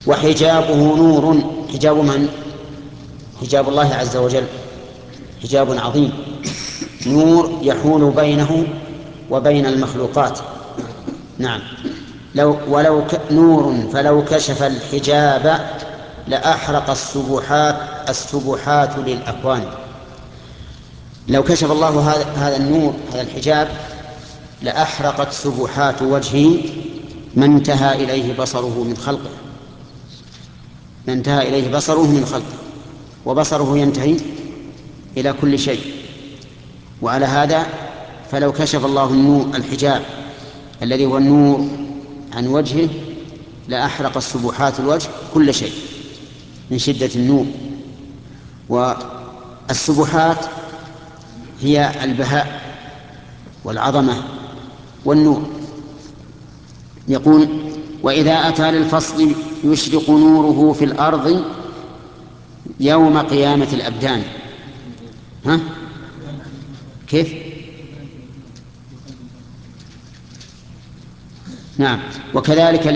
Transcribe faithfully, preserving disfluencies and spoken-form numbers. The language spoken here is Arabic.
وحجابه نور. حجاب من؟ حجاب الله عز وجل، حجاب عظيم، نور يحول بينه وبين المخلوقات. نعم. لو ولو ك... نور فلو كشف الحجاب لأحرق السبحات السبحات للأكوان. لو كشف الله هذا هذا النور، هذا الحجاب، لأحرقت سبحات وجهه ما انتهى إليه بصره من خلقه، ما انتهى إليه بصره من خلقه، وبصره ينتهي إلى كل شيء. وعلى هذا فلو كشف الله النور الحجاب الذي هو النور عن وجهه لأحرق السبحات الوجه كل شيء من شدة النور. والسبحات هي البهاء والعظمة والنور. يقول: وإذا أتى للفصل يشرق نوره في الأرض يوم قيامة الأبدان. ها؟ كيف؟ نعم. وكذلك